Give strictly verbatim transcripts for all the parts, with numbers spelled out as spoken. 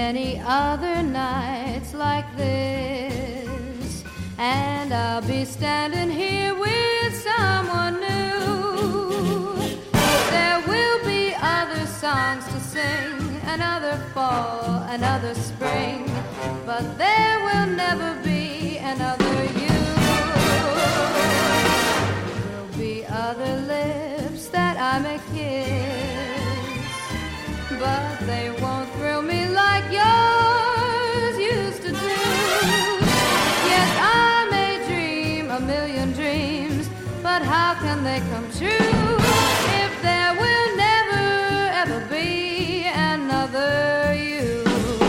many other nights like this, and I'll be standing here with someone new. There will be other songs to sing, another fall, another spring, but there will never be another you. There'll be other lips that I may kiss, but they won't thrill me like yours used to do. Yes, I may dream a million dreams, but how can they come true if there will never ever be another you?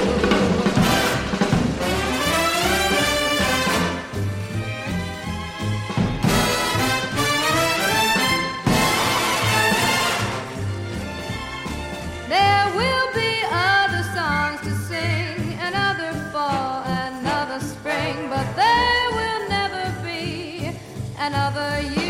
There will be other songs to sing, another fall, another spring, but there will never be another you.